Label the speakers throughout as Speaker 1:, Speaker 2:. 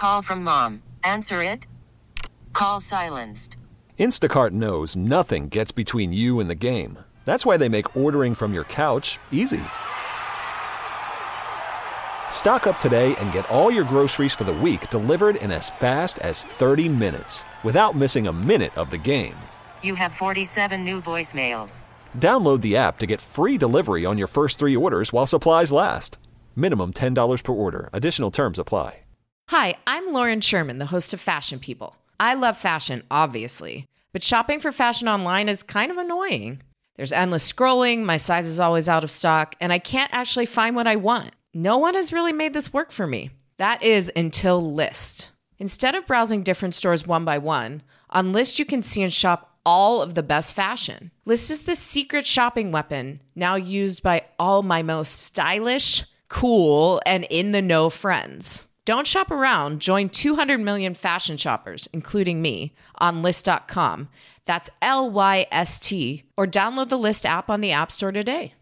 Speaker 1: call from mom. Answer it. Call silenced.
Speaker 2: Instacart knows nothing gets between you and the game. That's why they make ordering from your couch easy. Stock up today and get all your groceries for the week delivered in as fast as 30 minutes without missing a minute of the game.
Speaker 1: You have 47 new voicemails.
Speaker 2: Download the app to get free delivery on your first 3 orders while supplies last. Minimum $10 per order. Additional terms apply.
Speaker 3: Hi, I'm Lauren Sherman, the host of Fashion People. I love fashion, obviously, but shopping for fashion online is kind of annoying. There's endless scrolling, my size is always out of stock, and I can't actually find what I want. No one has really made this work for me. That is until Lyst. Instead of browsing different stores one by one, on Lyst you can see and shop all of the best fashion. Lyst is the secret shopping weapon now used by all my most stylish, cool, and in-the-know friends. Don't shop around. Join 200 million fashion shoppers, including me, on Lyst.com. That's Lyst, or download the Lyst app on the App Store today.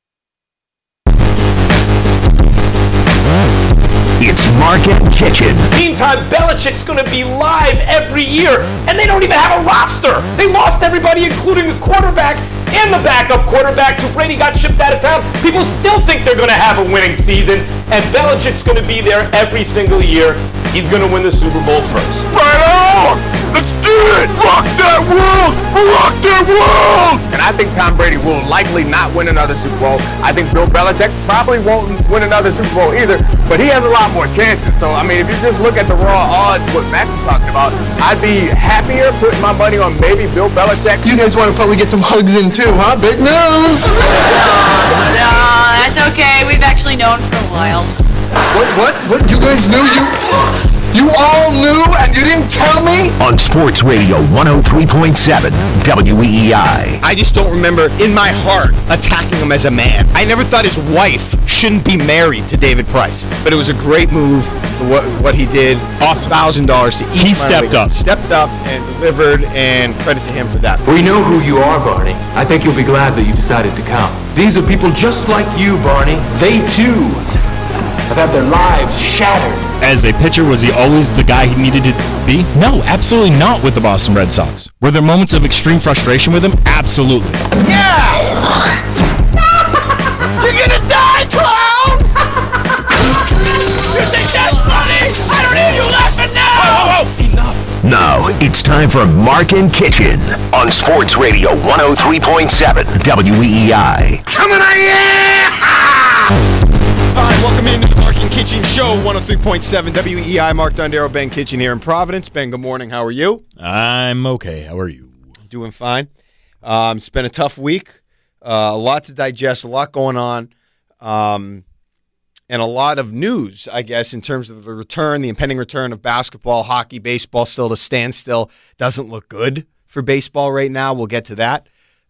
Speaker 4: It's Market Kitchen.
Speaker 5: Meantime, Belichick's going to be live every year, and they don't even have a roster. They lost everybody, including the quarterback and the backup quarterback, so Brady got shipped out of town. People still think they're going to have a winning season, and Belichick's going to be there every single year. He's going to win the Super Bowl first.
Speaker 4: Right on! Let's do it! Rock that world! Rock that world!
Speaker 6: And I think Tom Brady will likely not win another Super Bowl. I think Bill Belichick probably won't win another Super Bowl either, but he has a lot more chances. So, I mean, if you just look at the raw odds, what Max is talking about, I'd be happier putting my money on maybe Bill Belichick.
Speaker 7: You guys want to probably get some hugs in too, huh? Big news!
Speaker 8: No, that's okay. We've actually known for a while.
Speaker 7: What? You guys knew You all knew and you didn't tell me?
Speaker 4: On Sports Radio 103.7 WEEI.
Speaker 9: I just don't remember in my heart attacking him as a man. I never thought his wife shouldn't be married to David Price. But it was a great move, what he did. Awesome. $1,000 to each. He stepped up. Stepped up and delivered, and credit to him for that.
Speaker 10: We know who you are, Barney. I think you'll be glad that you decided to come. These are people just like you, Barney. They, too, have had their lives shattered.
Speaker 11: As a pitcher, was he always the guy he needed to be? No, absolutely not with the Boston Red Sox. Were there moments of extreme frustration with him? Absolutely.
Speaker 5: Yeah! You're gonna die, clown! You think that's funny? I don't hear you laughing now!
Speaker 4: Whoa. Enough. Now, it's time for Markin Kitchen on Sports Radio 103.7 WEEI.
Speaker 6: Coming at you!
Speaker 9: All right, welcome into the Markin Kitchen Show, 103.7 WEEI. Mark Dondero, Ben Kitchen here in Providence. Ben, good morning. How are you?
Speaker 11: I'm okay. How are you?
Speaker 9: Doing fine. It's been a tough week. A lot to digest, a lot going on, and a lot of news, I guess, in terms of the impending return of basketball, hockey, baseball, still to standstill. Doesn't look good for baseball right now. We'll get to that.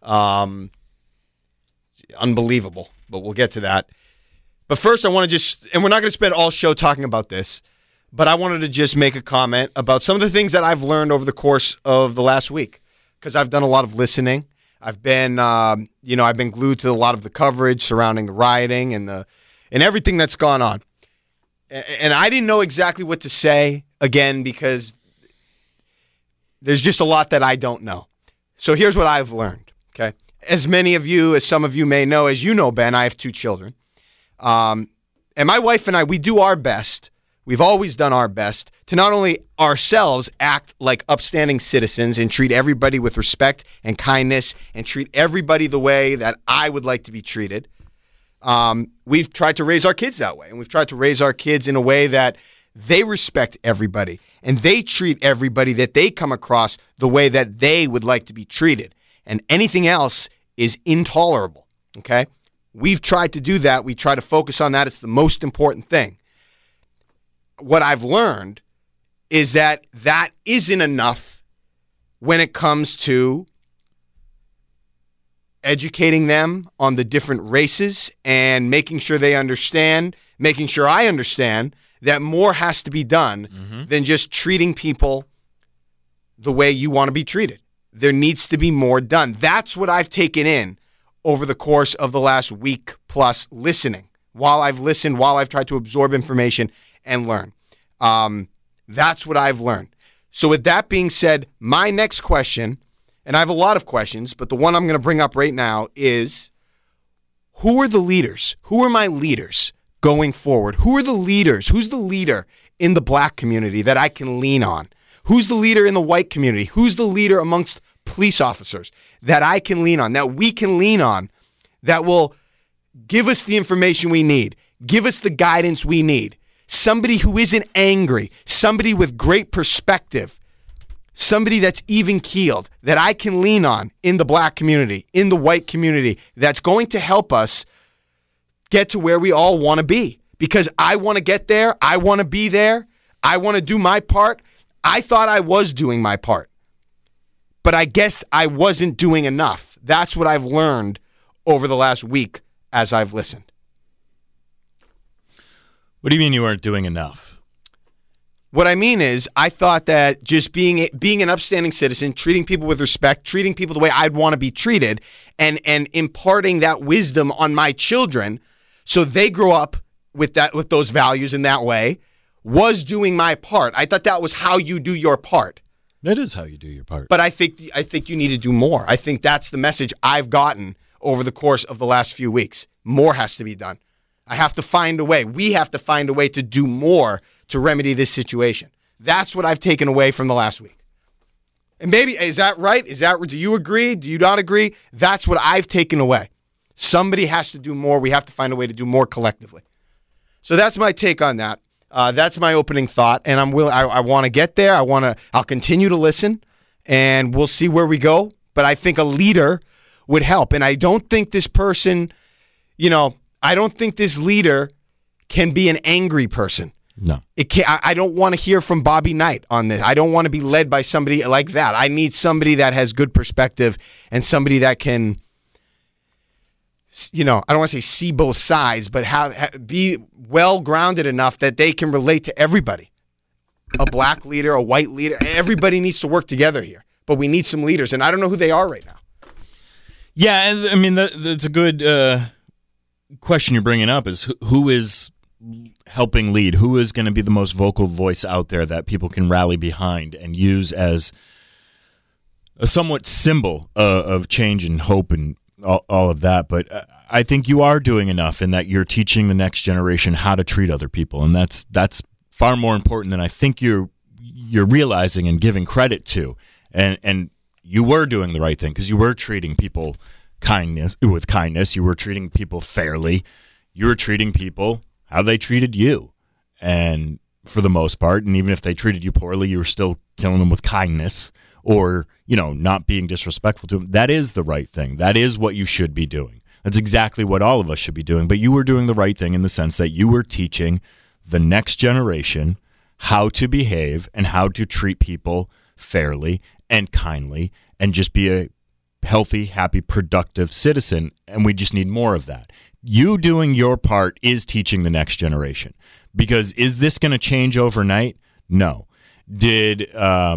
Speaker 9: Unbelievable, but we'll get to that. But first, I want to and we're not going to spend all show talking about this, but I wanted to just make a comment about some of the things that I've learned over the course of the last week, because I've done a lot of listening. I've been, I've been glued to a lot of the coverage surrounding the rioting and everything that's gone on. And I didn't know exactly what to say, again, because there's just a lot that I don't know. So here's what I've learned, okay? As some of you may know, as you know, Ben, I have 2 children. And my wife and I, we do our best. We've always done our best to not only ourselves act like upstanding citizens and treat everybody with respect and kindness and treat everybody the way that I would like to be treated. We've tried to raise our kids that way, and we've tried to raise our kids in a way that they respect everybody and they treat everybody that they come across the way that they would like to be treated. And anything else is intolerable, okay? We've tried to do that. We try to focus on that. It's the most important thing. What I've learned is that isn't enough when it comes to educating them on the different races and making sure they understand, making sure I understand that more has to be done than just treating people the way you want to be treated. There needs to be more done. That's what I've taken in over the course of the last week plus listening, while I've tried to absorb information and learn. That's what I've learned. So with that being said, my next question, and I have a lot of questions, but the one I'm going to bring up right now is, who are the leaders? Who are my leaders going forward? Who are the leaders? Who's the leader in the black community that I can lean on? Who's the leader in the white community? Who's the leader amongst police officers that I can lean on, that we can lean on, that will give us the information we need, give us the guidance we need? Somebody who isn't angry, somebody with great perspective, somebody that's even-keeled, that I can lean on in the black community, in the white community, that's going to help us get to where we all want to be. Because I want to get there. I want to be there. I want to do my part. I thought I was doing my part, but I guess I wasn't doing enough. That's what I've learned over the last week as I've listened.
Speaker 11: What do you mean you weren't doing enough?
Speaker 9: What I mean is, I thought that just being an upstanding citizen, treating people with respect, treating people the way I'd want to be treated, and imparting that wisdom on my children so they grow up with those values in that way, was doing my part. I thought that was how you do your part.
Speaker 11: That is how you do your part.
Speaker 9: But I think you need to do more. I think that's the message I've gotten over the course of the last few weeks. More has to be done. I have to find a way. We have to find a way to do more to remedy this situation. That's what I've taken away from the last week. And maybe, is that right? Do you agree? Do you not agree? That's what I've taken away. Somebody has to do more. We have to find a way to do more collectively. So that's my take on that. That's my opening thought, and I want to get there. I'll continue to listen, and we'll see where we go. But I think a leader would help, and I don't think this person, I don't think this leader can be an angry person.
Speaker 11: No.
Speaker 9: I don't want to hear from Bobby Knight on this. I don't want to be led by somebody like that. I need somebody that has good perspective and somebody that can, I don't want to say see both sides, but be well-grounded enough that they can relate to everybody. A black leader, a white leader. Everybody needs to work together here. But we need some leaders, and I don't know who they are right now.
Speaker 11: Yeah, I mean, that's a good question you're bringing up, is who is helping lead? Who is going to be the most vocal voice out there that people can rally behind and use as a somewhat symbol of change and hope and all of that? But I think you are doing enough in that you're teaching the next generation how to treat other people, and that's far more important than I think you're realizing and giving credit to. And you were doing the right thing because you were treating people with kindness. You were treating people fairly. You were treating people how they treated you, and for the most part, and even if they treated you poorly, you were still killing them with kindness or, not being disrespectful to them. That is the right thing. That is what you should be doing. That's exactly what all of us should be doing. But you were doing the right thing in the sense that you were teaching the next generation how to behave and how to treat people fairly and kindly and just be a healthy, happy, productive citizen. And we just need more of that. You doing your part is teaching the next generation. Because is this going to change overnight? No. Did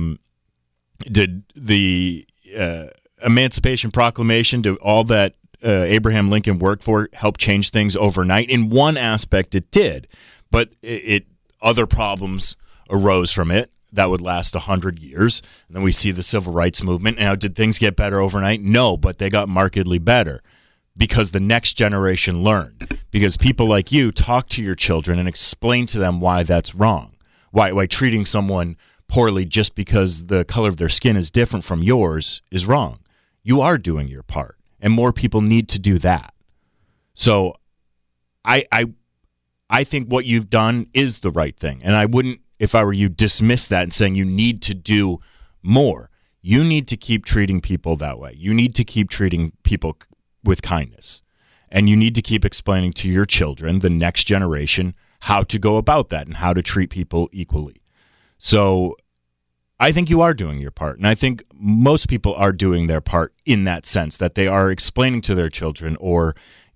Speaker 11: the Emancipation Proclamation, did all that Abraham Lincoln worked for help change things overnight? In one aspect, it did. But other problems arose from it that would last 100 years. And then we see the Civil Rights Movement. Now, did things get better overnight? No, but they got markedly better. Because the next generation learned. Because people like you talk to your children and explain to them why that's wrong. Why treating someone poorly just because the color of their skin is different from yours is wrong. You are doing your part. And more people need to do that. So I think what you've done is the right thing. And I wouldn't, if I were you, dismiss that and saying you need to do more. You need to keep treating people that way. You need to keep treating people with kindness. And you need to keep explaining to your children, the next generation, how to go about that and how to treat people equally. So I think you are doing your part. And I think most people are doing their part in that sense, that they are explaining to their children or,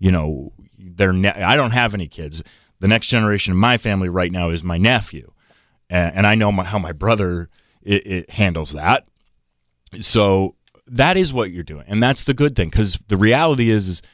Speaker 11: I don't have any kids. The next generation in my family right now is my nephew. And I know how my brother it handles that. So that is what you're doing. And that's the good thing, because the reality is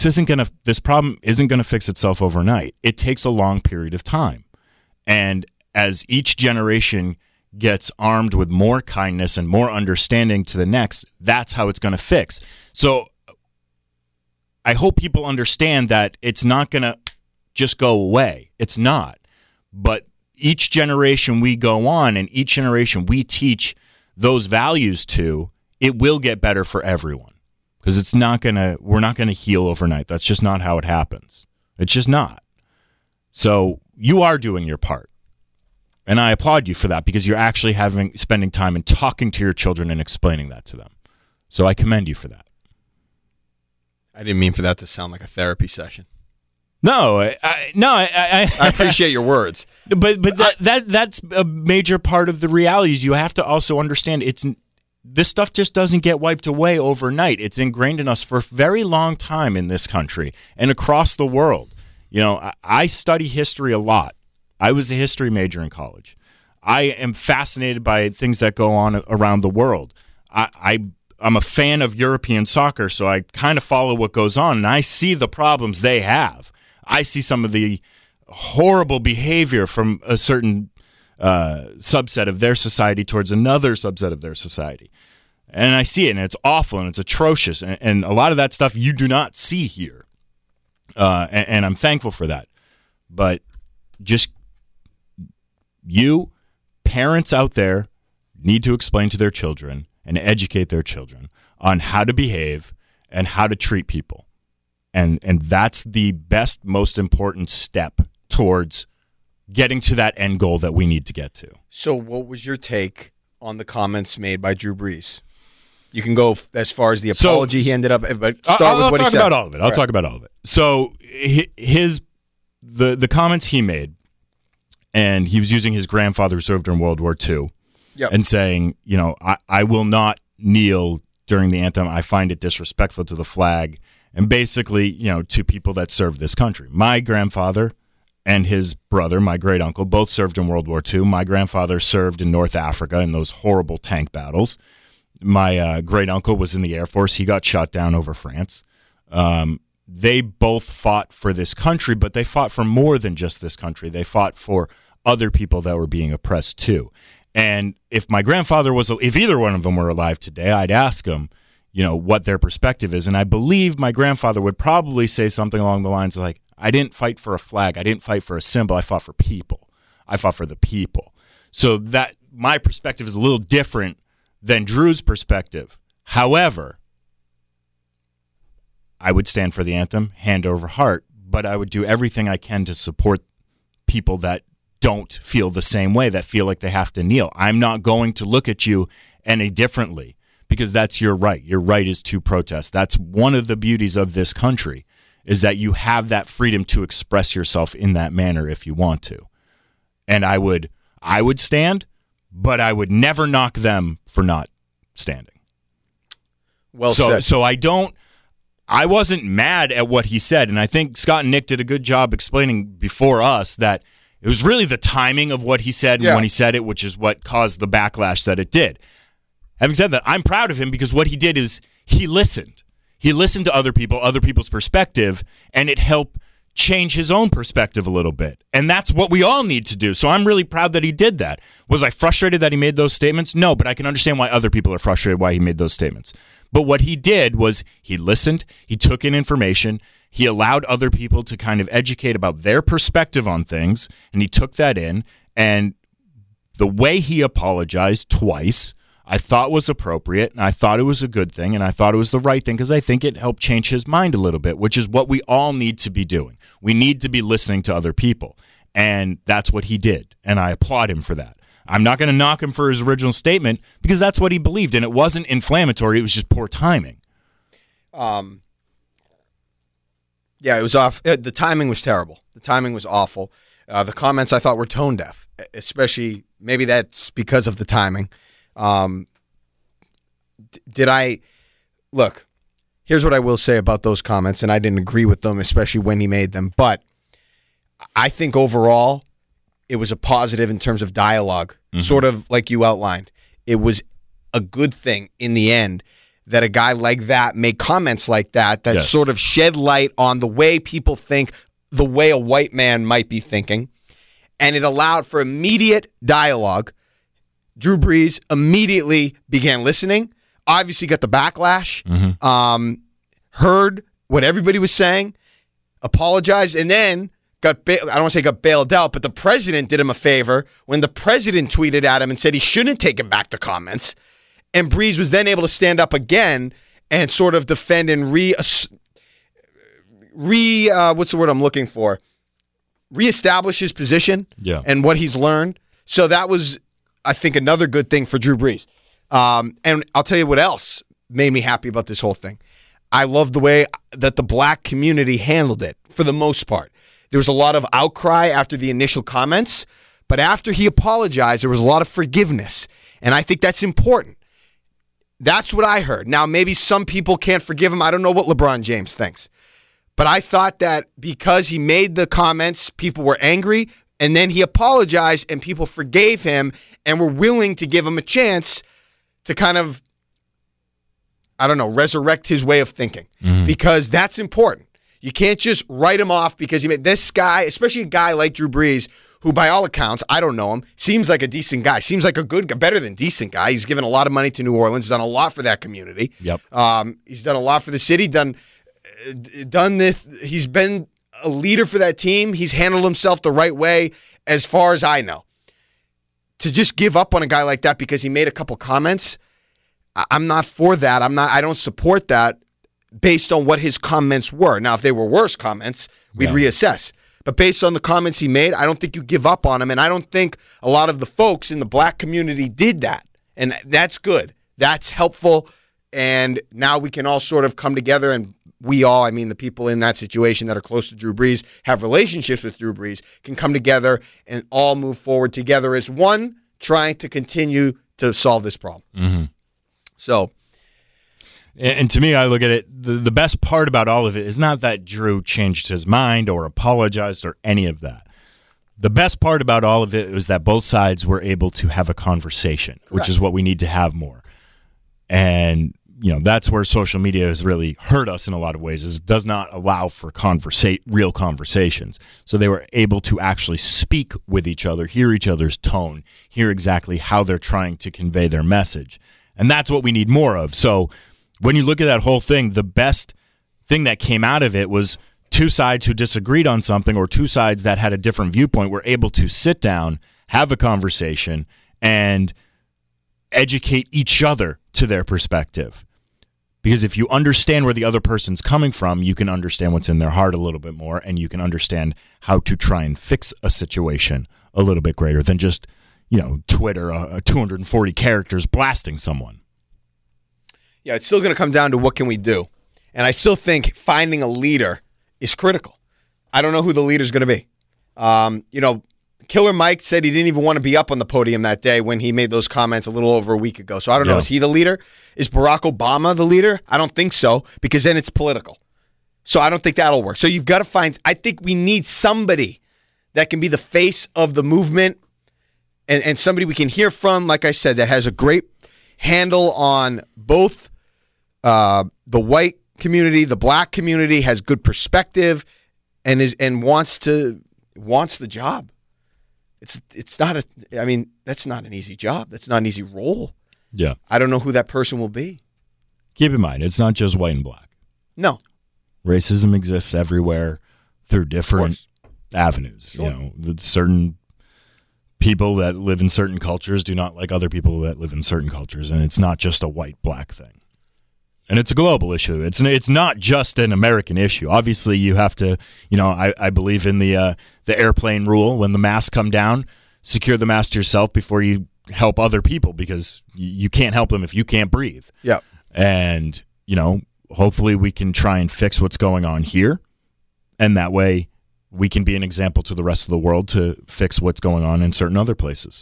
Speaker 11: this problem isn't going to fix itself overnight. It takes a long period of time. And as each generation gets armed with more kindness and more understanding to the next, that's how it's going to fix. So I hope people understand that it's not going to just go away. It's not. But each generation we go on and each generation we teach those values to, it will get better for everyone. Because we're not going to heal overnight. That's just not how it happens. It's just not. So you are doing your part. And I applaud you for that because you're actually spending time and talking to your children and explaining that to them. So I commend you for that.
Speaker 9: I didn't mean for that to sound like a therapy session.
Speaker 11: No, I
Speaker 9: appreciate your words.
Speaker 11: But that's a major part of the reality is you have to also understand this stuff just doesn't get wiped away overnight. It's ingrained in us for a very long time in this country and across the world. You know, I study history a lot. I was a history major in college. I am fascinated by things that go on around the world. I'm a fan of European soccer, so I kind of follow what goes on, and I see the problems they have. I see some of the horrible behavior from a certain subset of their society towards another subset of their society. And I see it, and it's awful, and it's atrocious, and a lot of that stuff you do not see here. And I'm thankful for that. But just parents out there need to explain to their children and educate their children on how to behave and how to treat people. And that's the best, most important step towards getting to that end goal that we need to get to.
Speaker 9: So what was your take on the comments made by Drew Brees? You can go as far as the apology he ended up, but start with what he said.
Speaker 11: I'll talk about all of it. I'll talk about all of it. So the comments he made, and he was using his grandfather who served during World War II, and saying, you know, I will not kneel during the anthem. I find it disrespectful to the flag. And basically, you know, to people that served this country. My grandfather and his brother, my great uncle, both served in World War II. My grandfather served in North Africa in those horrible tank battles. My great uncle was in the Air Force. He got shot down over France. They both fought for this country, but they fought for more than just this country. They fought for other people that were being oppressed too. And if if either one of them were alive today, I'd ask them, you know, what their perspective is. And I believe my grandfather would probably say something along the lines of like, I didn't fight for a flag. I didn't fight for a symbol. I fought for people. I fought for the people. So that my perspective is a little different than Drew's perspective. However, I would stand for the anthem, hand over heart, but I would do everything I can to support people that don't feel the same way, that feel like they have to kneel. I'm not going to look at you any differently. Because that's your right. Your right is to protest. That's one of the beauties of this country, is that you have that freedom to express yourself in that manner if you want to. And I would stand, but I would never knock them for not standing.
Speaker 9: Well said.
Speaker 11: So I wasn't mad at what he said, and I think Scott and Nick did a good job explaining before us that it was really the timing of what he said and when he said it, which is what caused the backlash that it did. Having said that, I'm proud of him because what he did is he listened. He listened to other people, other people's perspective, and it helped change his own perspective a little bit. And that's what we all need to do. So I'm really proud that he did that. Was I frustrated that he made those statements? No, but I can understand why other people are frustrated why he made those statements. But what he did was he listened, he took in information, he allowed other people to kind of educate about their perspective on things, and he took that in. And the way he apologized twice, I thought was appropriate, and I thought it was a good thing, and I thought it was the right thing because I think it helped change his mind a little bit, which is what we all need to be doing. We need to be listening to other people, and that's what he did, and I applaud him for that. I'm not going to knock him for his original statement because that's what he believed, and it wasn't inflammatory. It was just poor timing.
Speaker 9: Yeah, it was off. The timing was terrible. The timing was awful. The comments I thought were tone deaf, especially maybe that's because of the timing. Look, here's what I will say about those comments, and I didn't agree with them, especially when he made them, but I think overall it was a positive in terms of dialogue, sort of like you outlined. It was a good thing in the end that a guy like that made comments like that sort of shed light on the way people think, the way a white man might be thinking. and it allowed for immediate dialogue. Drew Brees immediately began listening, obviously got the backlash, heard what everybody was saying, apologized, and then I don't want to say got bailed out, but the president did him a favor when the president tweeted at him and said he shouldn't take him back to comments. And Brees was then able to stand up again and sort of defend and what's the word I'm looking for? Reestablish his position and what he's learned. So that was, I think, another good thing for Drew Brees. And I'll tell you what else made me happy about this whole thing. I love the way that the black community handled it for the most part. There was a lot of outcry after the initial comments, but after he apologized, there was a lot of forgiveness. And I think that's important. That's what I heard. Now, maybe some people can't forgive him. I don't know what LeBron James thinks. But I thought that because he made the comments, people were angry, and then he apologized, and people forgave him and were willing to give him a chance to kind of, I don't know, resurrect his way of thinking. Because that's important. You can't just write him off because he made this guy, especially a guy like Drew Brees, who by all accounts, I don't know him, seems like a decent guy, seems like a good guy, better than decent guy. He's given a lot of money to New Orleans, done a lot for that community.
Speaker 11: Yep.
Speaker 9: He's done a lot for the city, done this. He's been a leader for that team. He's handled himself the right way as far as I know. To just give up on a guy like that because he made a couple comments, I'm not for that. I don't support that based on what his comments were. Now, if they were worse comments, we'd reassess. But based on the comments he made, I don't think you give up on him, and I don't think a lot of the folks in the black community did that. And that's good. That's helpful, and now we can all sort of come together, and the people in that situation that are close to Drew Brees, have relationships with Drew Brees, can come together and all move forward together as one, trying to continue to solve this problem. So...
Speaker 11: And to me, I look at it, the best part about all of it is not that Drew changed his mind or apologized or any of that. The best part about all of it was that both sides were able to have a conversation, which is what we need to have more. And, that's where social media has really hurt us in a lot of ways, is it does not allow for real conversations. So they were able to actually speak with each other, hear each other's tone, hear exactly how they're trying to convey their message. And that's what we need more of. So when you look at that whole thing, the best thing that came out of it was two sides who disagreed on something or two sides that had a different viewpoint were able to sit down, have a conversation, and educate each other to their perspective. Because if you understand where the other person's coming from, you can understand what's in their heart a little bit more, and you can understand how to try and fix a situation a little bit greater than just, Twitter, 240 characters blasting someone.
Speaker 9: Yeah, it's still going to come down to what can we do. And I still think finding a leader is critical. I don't know who the leader is going to be. Killer Mike said he didn't even want to be up on the podium that day when he made those comments a little over a week ago. So I don't know. Is he the leader? Is Barack Obama the leader? I don't think so, because then it's political. So I don't think that'll work. So you've got to find, I think we need somebody that can be the face of the movement and somebody we can hear from, like I said, that has a great handle on both the white community, the black community, has good perspective, and wants the job. It's not that's not an easy job. That's not an easy role.
Speaker 11: Yeah.
Speaker 9: I don't know who that person will be.
Speaker 11: Keep in mind, it's not just white and black.
Speaker 9: No.
Speaker 11: Racism exists everywhere through different avenues.
Speaker 9: Sure.
Speaker 11: Certain people that live in certain cultures do not like other people that live in certain cultures, and it's not just a white-black thing. And it's a global issue. It's not just an American issue. Obviously, you have to, I believe in the airplane rule. When the masks come down, secure the mask yourself before you help other people, because you can't help them if you can't breathe.
Speaker 9: Yeah.
Speaker 11: And, hopefully we can try and fix what's going on here. And that way we can be an example to the rest of the world to fix what's going on in certain other places.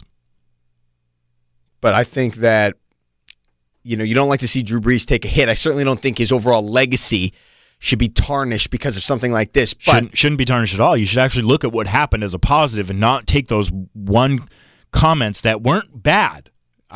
Speaker 9: But I think that, you don't like to see Drew Brees take a hit. I certainly don't think his overall legacy should be tarnished because of something like this. But
Speaker 11: shouldn't be tarnished at all. You should actually look at what happened as a positive and not take those comments that weren't bad.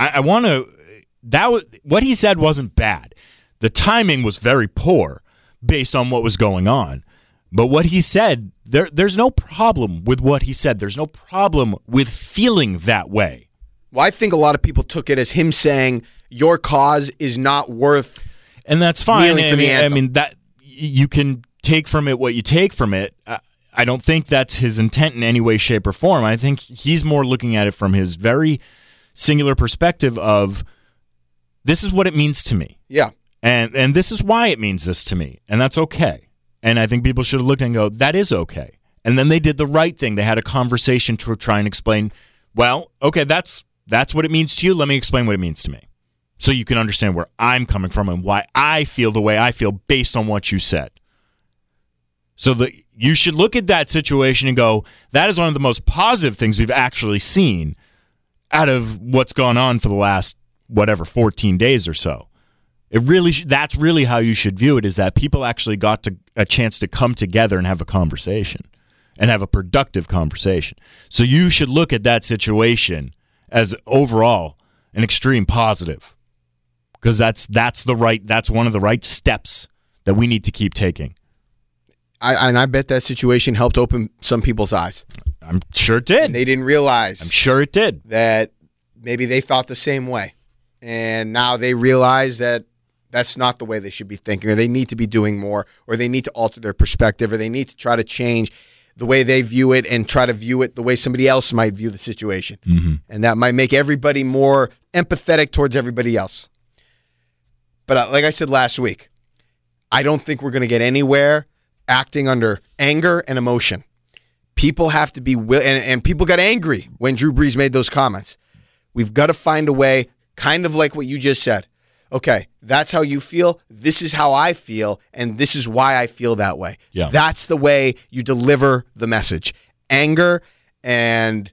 Speaker 11: What he said wasn't bad. The timing was very poor based on what was going on. But what he said, there's no problem with what he said. There's no problem with feeling that way.
Speaker 9: Well, I think a lot of people took it as him saying your cause is not worth,
Speaker 11: and that's fine.
Speaker 9: kneeling for the anthem.
Speaker 11: that you can take from it what you take from it. I don't think that's his intent in any way, shape, or form. I think he's more looking at it from his very singular perspective of this is what it means to me.
Speaker 9: Yeah.
Speaker 11: And this is why it means this to me. And that's okay. And I think people should have looked and go, that is okay. And then they did the right thing. They had a conversation to try and explain, well, okay, that's what it means to you. Let me explain what it means to me. So you can understand where I'm coming from and why I feel the way I feel based on what you said. So you should look at that situation and go, that is one of the most positive things we've actually seen out of what's gone on for the last, 14 days or so. That's really how you should view it, is that people actually got a chance to come together and have a conversation and have a productive conversation. So you should look at that situation as overall an extreme positive, because that's one of the right steps that we need to keep taking.
Speaker 9: I bet that situation helped open some people's eyes.
Speaker 11: I'm sure it did.
Speaker 9: And they didn't realize.
Speaker 11: I'm sure it did.
Speaker 9: That maybe they thought the same way. And now they realize that that's not the way they should be thinking, or they need to be doing more, or they need to alter their perspective, or they need to try to change the way they view it and try to view it the way somebody else might view the situation.
Speaker 11: Mm-hmm.
Speaker 9: And that might make everybody more empathetic towards everybody else. But like I said last week, I don't think we're going to get anywhere acting under anger and emotion. People have to be and people got angry when Drew Brees made those comments. We've got to find a way, kind of like what you just said. Okay, that's how you feel. This is how I feel, and this is why I feel that way.
Speaker 11: Yeah.
Speaker 9: That's the way you deliver the message. Anger and,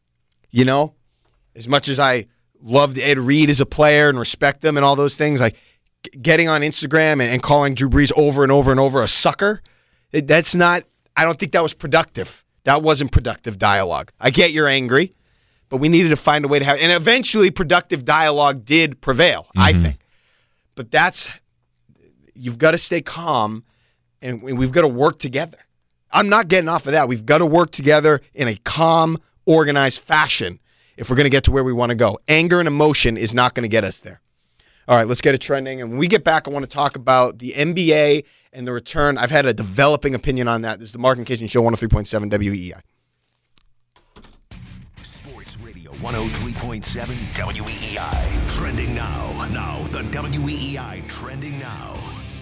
Speaker 9: as much as I loved Ed Reed as a player and respect him and all those things, like getting on Instagram and calling Drew Brees over and over and over a sucker, I don't think that was productive. That wasn't productive dialogue. I get you're angry, but we needed to find a way to have, and eventually productive dialogue did prevail, I think. But you've got to stay calm, and we've got to work together. I'm not getting off of that. We've got to work together in a calm, organized fashion if we're going to get to where we want to go. Anger and emotion is not going to get us there. All right, let's get it trending. And when we get back, I want to talk about the NBA and the return. I've had a developing opinion on that. This is the Mark and Kitchen Show, 103.7 WEEI.
Speaker 4: Sports Radio 103.7 WEEI. Trending now. Now, the WEEI Trending Now.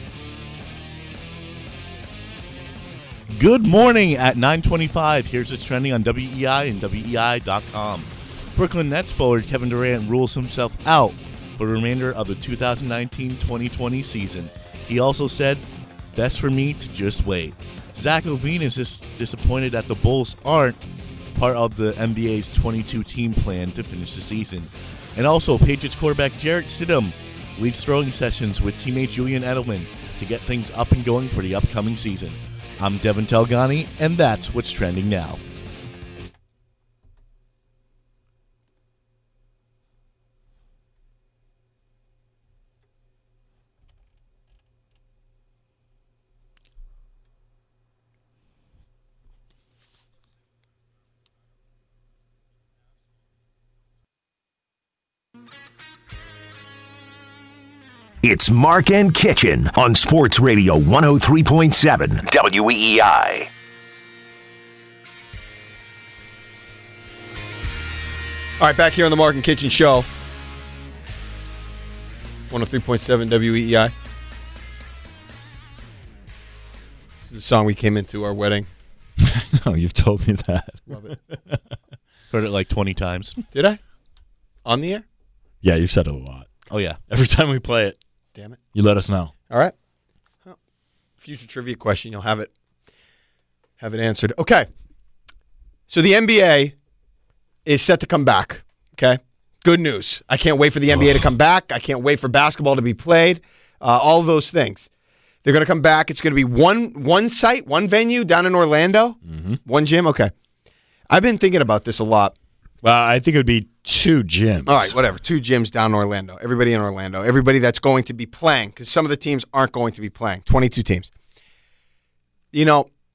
Speaker 12: Good morning at 9:25. Here's what's trending on WEEI and WEEI.com. Brooklyn Nets forward Kevin Durant rules himself out for the remainder of the 2019-2020 season. He also said, best for me to just wait. Zach LaVine is disappointed that the Bulls aren't part of the NBA's 22-team plan to finish the season. And also, Patriots quarterback Jarrett Stidham leads throwing sessions with teammate Julian Edelman to get things up and going for the upcoming season. I'm Devin Telgani, and that's what's trending now.
Speaker 4: It's Mark and Kitchen on Sports Radio 103.7 WEEI.
Speaker 9: All right, back here on the Mark and Kitchen Show, 103.7 WEEI. This is the song we came into our wedding.
Speaker 11: No, you've told me that.
Speaker 9: Love it.
Speaker 12: Heard it like 20 times.
Speaker 9: Did I? On the air?
Speaker 11: Yeah, you've said it a lot.
Speaker 12: Oh, yeah.
Speaker 11: Every time we play it.
Speaker 9: Damn it.
Speaker 11: You let us know.
Speaker 9: All right. Well, future trivia question, you'll have it answered. Okay. So the NBA is set to come back. Okay. Good news. I can't wait for the NBA to come back. I can't wait for basketball to be played. All of those things. They're going to come back. It's going to be one site, one venue down in Orlando.
Speaker 11: Mm-hmm.
Speaker 9: One gym. Okay. I've been thinking about this a lot.
Speaker 11: Well, I think it would be 2 gyms.
Speaker 9: All right, whatever. 2 gyms down in Orlando. Everybody in Orlando. Everybody that's going to be playing, because some of the teams aren't going to be playing. 22 teams.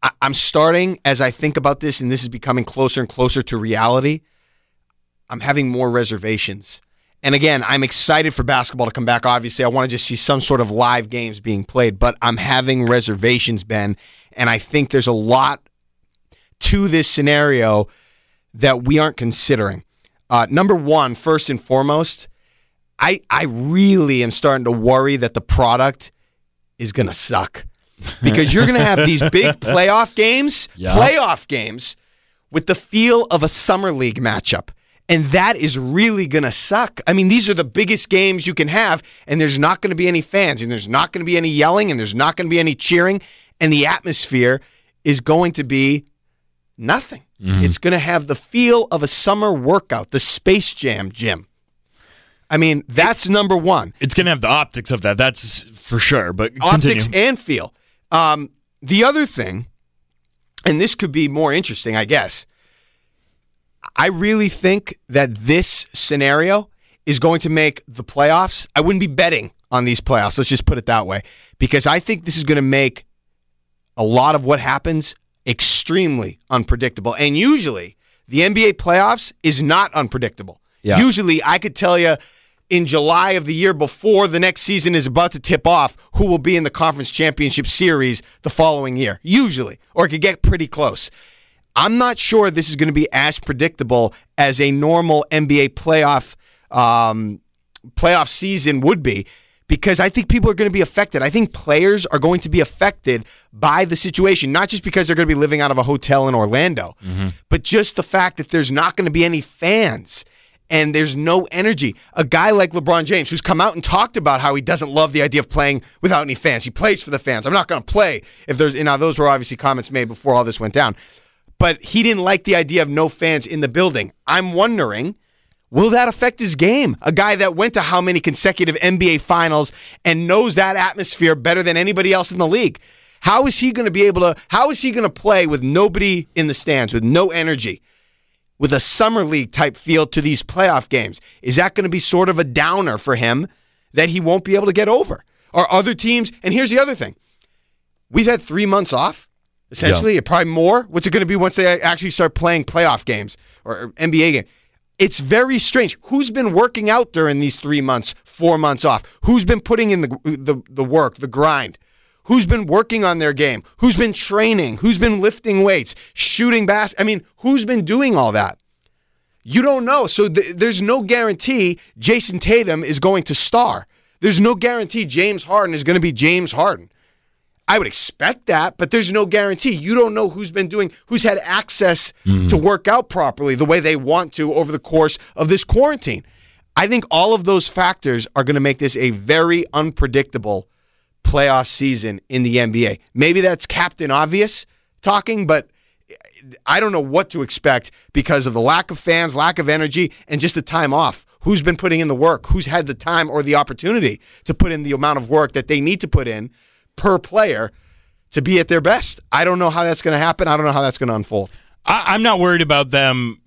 Speaker 9: I'm starting, as I think about this, and this is becoming closer and closer to reality, I'm having more reservations. And again, I'm excited for basketball to come back. Obviously, I want to just see some sort of live games being played, but I'm having reservations, Ben, and I think there's a lot to this scenario that we aren't considering. Number one, first and foremost, I really am starting to worry that the product is going to suck. Because you're going to have these big playoff games with the feel of a summer league matchup. And that is really going to suck. I mean, these are the biggest games you can have, and there's not going to be any fans, and there's not going to be any yelling, and there's not going to be any cheering, and the atmosphere is going to be nothing. Mm-hmm. It's going to have the feel of a summer workout, the Space Jam gym. I mean, that's number one.
Speaker 11: It's going to have the optics of that, that's for sure, but
Speaker 9: optics
Speaker 11: continue.
Speaker 9: And feel. The other thing, and this could be more interesting, I guess, I really think that this scenario is going to make the playoffs. I wouldn't be betting on these playoffs. Let's just put it that way. Because I think this is going to make a lot of what happens extremely unpredictable. And usually, the NBA playoffs is not unpredictable. Yeah. Usually, I could tell you in July of the year before the next season is about to tip off who will be in the conference championship series the following year. Usually. Or it could get pretty close. I'm not sure this is going to be as predictable as a normal NBA playoff season would be, because I think people are going to be affected. I think players are going to be affected by the situation, not just because they're going to be living out of a hotel in Orlando, but just the fact that there's not going to be any fans and there's no energy. A guy like LeBron James, who's come out and talked about how he doesn't love the idea of playing without any fans. He plays for the fans. I'm not going to play if there's. Now, those were obviously comments made before all this went down. But he didn't like the idea of no fans in the building. I'm wondering, will that affect his game? A guy that went to how many consecutive NBA finals and knows that atmosphere better than anybody else in the league. How is he going to play with nobody in the stands, with no energy, with a summer league type feel to these playoff games? Is that going to be sort of a downer for him that he won't be able to get over? Or other teams, and here's the other thing. We've had 3 months off. Essentially, probably more. What's it going to be once they actually start playing playoff games or NBA games? It's very strange. Who's been working out during these 3 months, 4 months off? Who's been putting in the work, the grind? Who's been working on their game? Who's been training? Who's been lifting weights, shooting basketball? I mean, who's been doing all that? You don't know. So there's no guarantee Jason Tatum is going to star. There's no guarantee James Harden is going to be James Harden. I would expect that, but there's no guarantee. You don't know who's had access to work out properly the way they want to over the course of this quarantine. I think all of those factors are going to make this a very unpredictable playoff season in the NBA. Maybe that's Captain Obvious talking, but I don't know what to expect because of the lack of fans, lack of energy, and just the time off. Who's been putting in the work? Who's had the time or the opportunity to put in the amount of work that they need to put in per player to be at their best? I don't know how that's going to happen. I don't know how that's going to unfold.
Speaker 11: I'm not worried about them,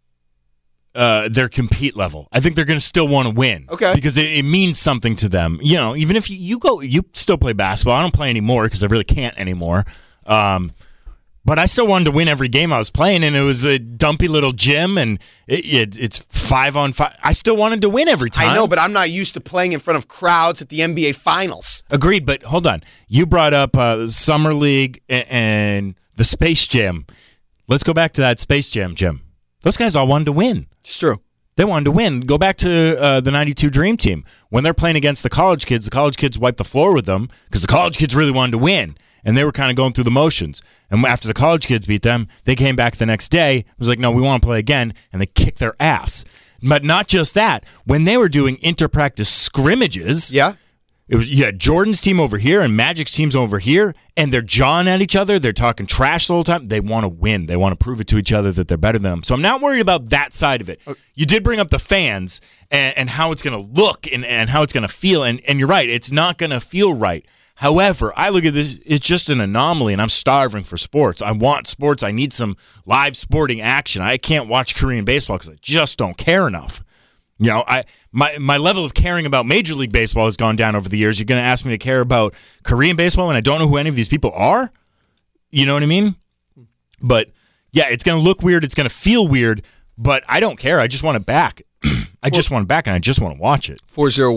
Speaker 11: their compete level. I think they're going to still want to win.
Speaker 9: Okay.
Speaker 11: Because it means something to them. You know, even if you still play basketball. I don't play anymore because I really can't anymore. But I still wanted to win every game I was playing, and it was a dumpy little gym, and it's 5-on-5. I still wanted to win every time.
Speaker 9: I know, but I'm not used to playing in front of crowds at the NBA Finals.
Speaker 11: Agreed, but hold on. You brought up Summer League and the Space Jam. Let's go back to that Space Jam gym. Those guys all wanted to win.
Speaker 9: It's true.
Speaker 11: They wanted to win. Go back to the 92 Dream Team. When they're playing against the college kids wipe the floor with them because the college kids really wanted to win. And they were kind of going through the motions. And after the college kids beat them, they came back the next day. It was like, no, we want to play again. And they kicked their ass. But not just that. When they were doing inter-practice scrimmages, it was Jordan's team over here and Magic's teams over here, and they're jawing at each other. They're talking trash the whole time. They want to win. They want to prove it to each other that they're better than them. So I'm not worried about that side of it. Okay. You did bring up the fans and how it's going to look and how it's going to feel. And you're right. It's not going to feel right. However, I look at this, it's just an anomaly, and I'm starving for sports. I want sports. I need some live sporting action. I can't watch Korean baseball because I just don't care enough. You know, my level of caring about Major League Baseball has gone down over the years. You're going to ask me to care about Korean baseball when I don't know who any of these people are? You know what I mean? But yeah, it's going to look weird. It's going to feel weird, but I don't care. I just want it back. I just want it back, and I just want to watch it.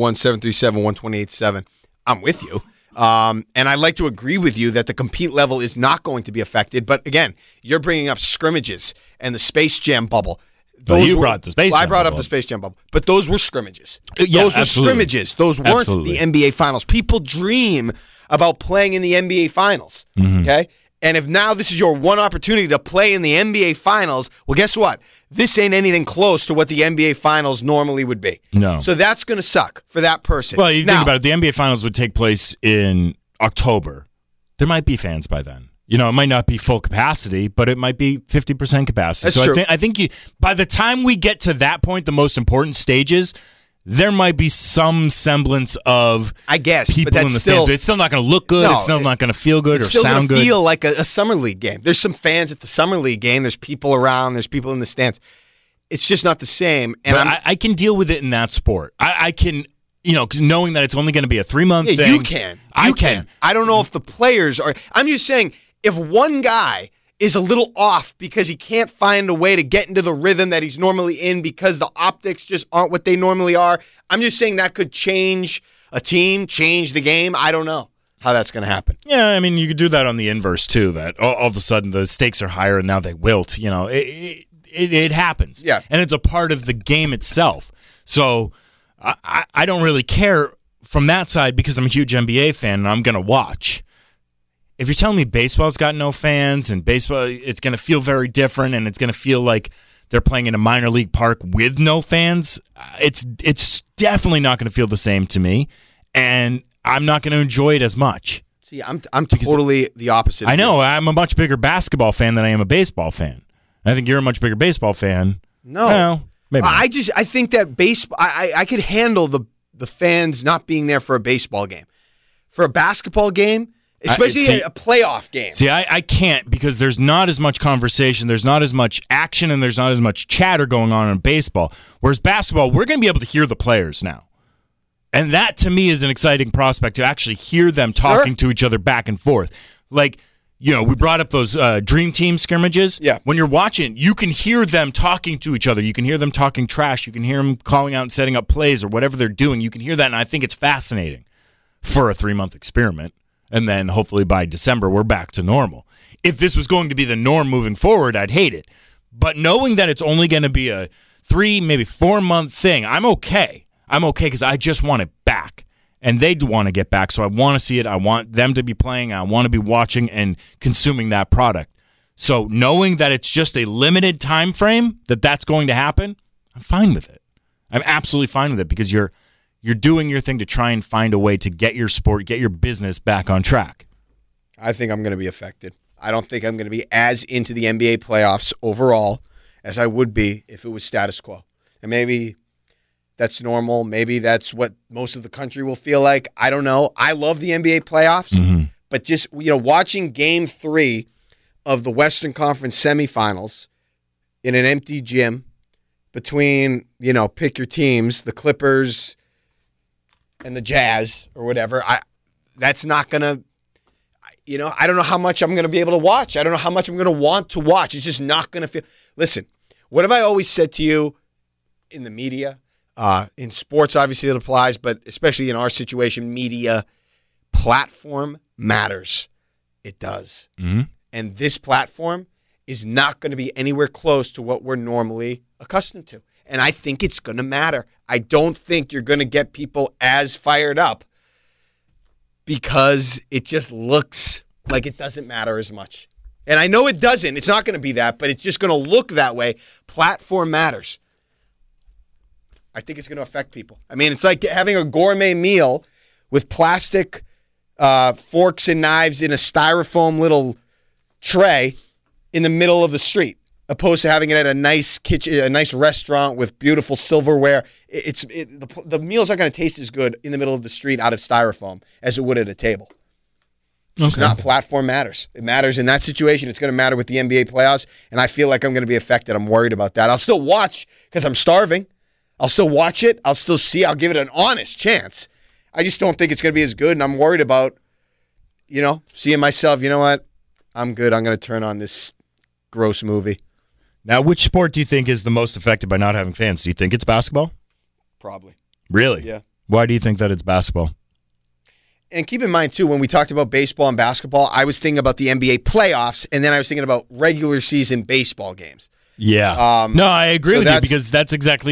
Speaker 9: 401-737-1287. I'm with you. And I'd like to agree with you that the compete level is not going to be affected. But again, you're bringing up scrimmages and the Space Jam bubble.
Speaker 11: You brought the Space Jam
Speaker 9: I brought
Speaker 11: bubble
Speaker 9: up the Space Jam bubble. But those were scrimmages.
Speaker 11: Yeah,
Speaker 9: those were
Speaker 11: absolutely.
Speaker 9: scrimmages. Those weren't
Speaker 11: Absolutely.
Speaker 9: the NBA Finals. People dream about playing in the NBA Finals. Okay? And if now this is your one opportunity to play in the NBA Finals, well, guess what? This ain't anything close to what the NBA Finals normally would be.
Speaker 11: No.
Speaker 9: So that's going to suck for that person.
Speaker 11: Well, you
Speaker 9: now,
Speaker 11: think about it, the NBA Finals would take place in October. There might be fans by then. You know, it might not be full capacity, but it might be 50% capacity.
Speaker 9: That's
Speaker 11: so
Speaker 9: true.
Speaker 11: I think by the time we get to that point, the most important stages, there might be some semblance of people
Speaker 9: but
Speaker 11: in
Speaker 9: that's
Speaker 11: the
Speaker 9: still,
Speaker 11: stands. It's still not going to look good.
Speaker 9: No,
Speaker 11: it's still not going to feel good or
Speaker 9: It's still
Speaker 11: sound
Speaker 9: gonna
Speaker 11: good.
Speaker 9: feel like a summer league game. There's some fans at the summer league game. There's people around. There's people in the stands. It's just not the same. And
Speaker 11: But I can deal with it in that sport. I can, you know, 'cause knowing that it's only going to be a 3-month thing.
Speaker 9: You can. I can. I don't know if the players are. I'm just saying, if one guy is a little off because he can't find a way to get into the rhythm that he's normally in because the optics just aren't what they normally are, I'm just saying that could change a team, change the game. I don't know how that's going to happen.
Speaker 11: Yeah, I mean, you could do that on the inverse too. That all of a sudden the stakes are higher and now they wilt. You know, it happens.
Speaker 9: Yeah,
Speaker 11: and it's a part of the game itself. So I don't really care from that side because I'm a huge NBA fan and I'm going to watch. If you're telling me baseball's got no fans and baseball, it's going to feel very different and it's going to feel like they're playing in a minor league park with no fans, it's definitely not going to feel the same to me, and I'm not going to enjoy it as much.
Speaker 9: See, I'm totally the opposite.
Speaker 11: I know. I'm a much bigger basketball fan than I am a baseball fan. I think you're a much bigger baseball fan.
Speaker 9: No.
Speaker 11: Well, maybe not.
Speaker 9: I think that baseball. I could handle the fans not being there for a baseball game. For a basketball game, especially a playoff game.
Speaker 11: See, I can't because there's not as much conversation, there's not as much action, and there's not as much chatter going on in baseball. Whereas basketball, we're going to be able to hear the players now. And that, to me, is an exciting prospect to actually hear them talking to each other back and forth. Like, you know, we brought up those Dream Team scrimmages.
Speaker 9: Yeah.
Speaker 11: When you're watching, you can hear them talking to each other. You can hear them talking trash. You can hear them calling out and setting up plays or whatever they're doing. You can hear that, and I think it's fascinating for a 3-month experiment. And then hopefully by December, we're back to normal. If this was going to be the norm moving forward, I'd hate it. But knowing that it's only going to be a 3, maybe 4-month thing, I'm okay. I'm okay because I just want it back. And they want to get back, so I want to see it. I want them to be playing. I want to be watching and consuming that product. So knowing that it's just a limited time frame that's going to happen, I'm fine with it. I'm absolutely fine with it because you're doing your thing to try and find a way to get your sport, get your business back on track.
Speaker 9: I think I'm going to be affected. I don't think I'm going to be as into the NBA playoffs overall as I would be if it was status quo. And maybe that's normal. Maybe that's what most of the country will feel like. I don't know. I love the NBA playoffs, but just, you know, watching Game 3 of the Western Conference semifinals in an empty gym between, you know, pick your teams, the Clippers and the Jazz or whatever, that's not going to, you know, I don't know how much I'm going to be able to watch. I don't know how much I'm going to want to watch. It's just not going to feel. Listen, what have I always said to you in the media? In sports, obviously it applies, but especially in our situation, media platform matters. It does.
Speaker 11: Mm-hmm.
Speaker 9: And this platform is not going to be anywhere close to what we're normally accustomed to. And I think it's going to matter. I don't think you're going to get people as fired up because it just looks like it doesn't matter as much. And I know it doesn't. It's not going to be that, but it's just going to look that way. Platform matters. I think it's going to affect people. I mean, it's like having a gourmet meal with plastic forks and knives in a styrofoam little tray in the middle of the street, opposed to having it at a nice kitchen, a nice restaurant with beautiful silverware. The meals aren't going to taste as good in the middle of the street out of styrofoam as it would at a table. It's not. Platform matters. It matters in that situation. It's going to matter with the NBA playoffs, and I feel like I'm going to be affected. I'm worried about that. I'll still watch because I'm starving. I'll still watch it. I'll still see. I'll give it an honest chance. I just don't think it's going to be as good, and I'm worried about, you know, seeing myself, you know what, I'm good. I'm going to turn on this gross movie.
Speaker 11: Now, which sport do you think is the most affected by not having fans? Do you think it's basketball?
Speaker 9: Probably.
Speaker 11: Really?
Speaker 9: Yeah.
Speaker 11: Why do you think that it's basketball?
Speaker 9: And keep in mind, too, when we talked about baseball and basketball, I was thinking about the NBA playoffs, and then I was thinking about regular season baseball games.
Speaker 11: Yeah. No, I agree with you because that's exactly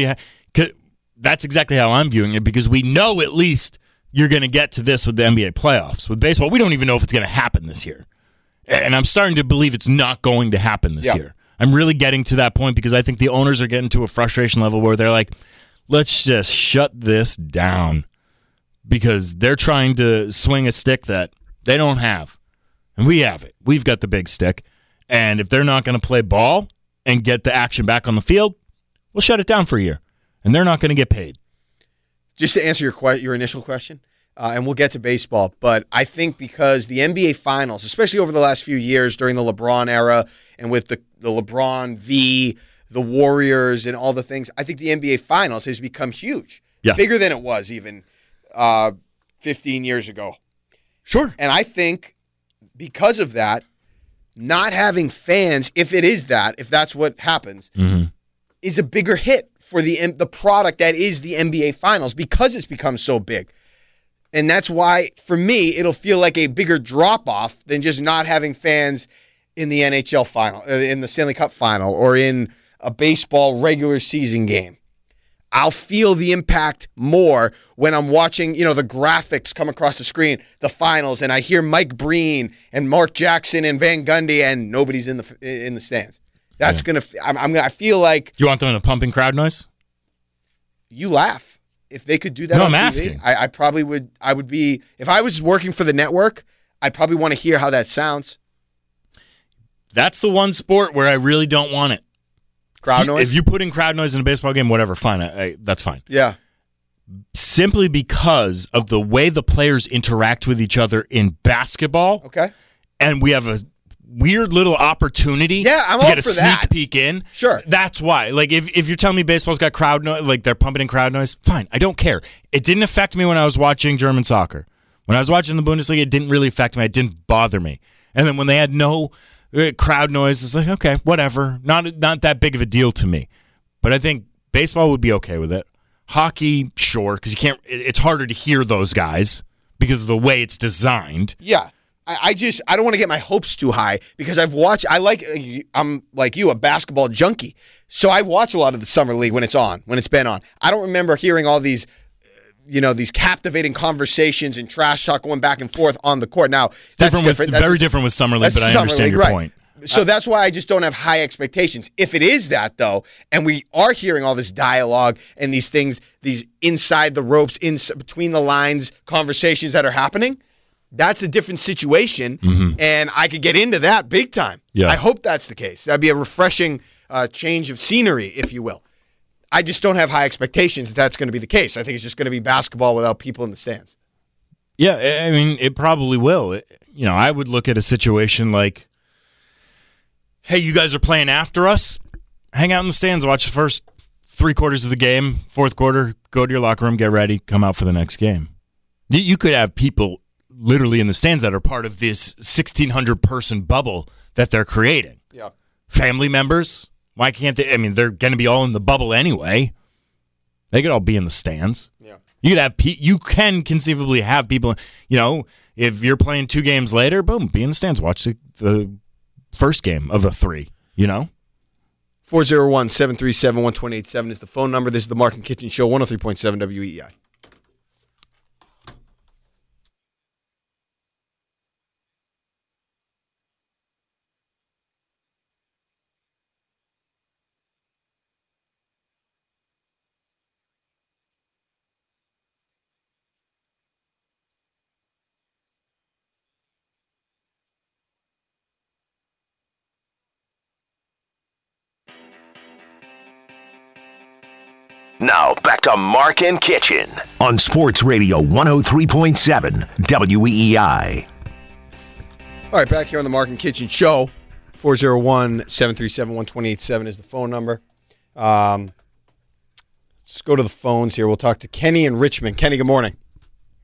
Speaker 11: how I'm viewing it, because we know at least you're going to get to this with the NBA playoffs. With baseball, we don't even know if it's going to happen this year. And I'm starting to believe it's not going to happen this year. I'm really getting to that point because I think the owners are getting to a frustration level where they're like, let's just shut this down, because they're trying to swing a stick that they don't have. And we have it. We've got the big stick. And if they're not going to play ball and get the action back on the field, we'll shut it down for a year. And they're not going to get paid.
Speaker 9: Just to answer your initial question, and we'll get to baseball, but I think because the NBA Finals, especially over the last few years during the LeBron era and with the LeBron v. the Warriors and all the things, I think the NBA Finals has become huge.
Speaker 11: Yeah.
Speaker 9: Bigger than it was even 15 years ago.
Speaker 11: Sure.
Speaker 9: And I think because of that, not having fans, if that's what happens, is a bigger hit for the product that is the NBA Finals because it's become so big. And that's why, for me, it'll feel like a bigger drop-off than just not having fans in the NHL Final, in the Stanley Cup Final, or in a baseball regular season game. I'll feel the impact more when I'm watching, the graphics come across the screen, the finals, and I hear Mike Breen and Mark Jackson and Van Gundy, and nobody's in the stands. That's I feel like.
Speaker 11: Do you want them in a pumping crowd noise?
Speaker 9: You laugh. If they could do that on TV,
Speaker 11: asking.
Speaker 9: I probably would. I would be, if I was working for the network, I'd probably want to hear how that sounds.
Speaker 11: That's the one sport where I really don't want it.
Speaker 9: Crowd noise?
Speaker 11: If you put in crowd noise in a baseball game, whatever, fine. That's fine.
Speaker 9: Yeah.
Speaker 11: Simply because of the way the players interact with each other in basketball.
Speaker 9: Okay.
Speaker 11: And we have a weird little opportunity
Speaker 9: to
Speaker 11: get a sneak peek in.
Speaker 9: Sure.
Speaker 11: That's why. Like, if you're telling me baseball's got crowd noise, like they're pumping in crowd noise, fine. I don't care. It didn't affect me when I was watching German soccer. When I was watching the Bundesliga, it didn't really affect me. It didn't bother me. And then when they had no crowd noise, it's like, okay, whatever. Not that big of a deal to me. But I think baseball would be okay with it. Hockey, sure, because it's harder to hear those guys because of the way it's designed.
Speaker 9: Yeah. I don't want to get my hopes too high because I'm like you, a basketball junkie. So I watch a lot of the Summer League when it's been on. I don't remember hearing all these, these captivating conversations and trash talk going back and forth on the court. Now,
Speaker 11: that's very different with Summer League, but I understand your point.
Speaker 9: So that's why I just don't have high expectations. If it is that, though, and we are hearing all this dialogue and these things, these inside the ropes, between the lines conversations that are happening, that's a different situation, and I could get into that big time.
Speaker 11: Yeah.
Speaker 9: I hope that's the case. That'd be a refreshing change of scenery, if you will. I just don't have high expectations that that's going to be the case. I think it's just going to be basketball without people in the stands.
Speaker 11: Yeah, I mean, it probably will. I would look at a situation like, hey, you guys are playing after us? Hang out in the stands, watch the first 3 quarters of the game, fourth quarter, go to your locker room, get ready, come out for the next game. You could have people literally in the stands that are part of this 1,600-person bubble that they're creating.
Speaker 9: Yeah.
Speaker 11: Family members, why can't they? I mean, they're going to be all in the bubble anyway. They could all be in the stands.
Speaker 9: Yeah.
Speaker 11: You can conceivably have people, if you're playing 2 games later, boom, be in the stands, watch the first game of the 3,
Speaker 9: 401-737-1287 is the phone number. This is the Mark and Kitchen Show, 103.7 WEEI.
Speaker 4: Now, back to Mark and Kitchen on Sports Radio 103.7 WEEI.
Speaker 9: All right, back here on the Mark and Kitchen Show. 401-737-1287 is the phone number. Let's go to the phones here. We'll talk to Kenny in Richmond. Kenny, good morning.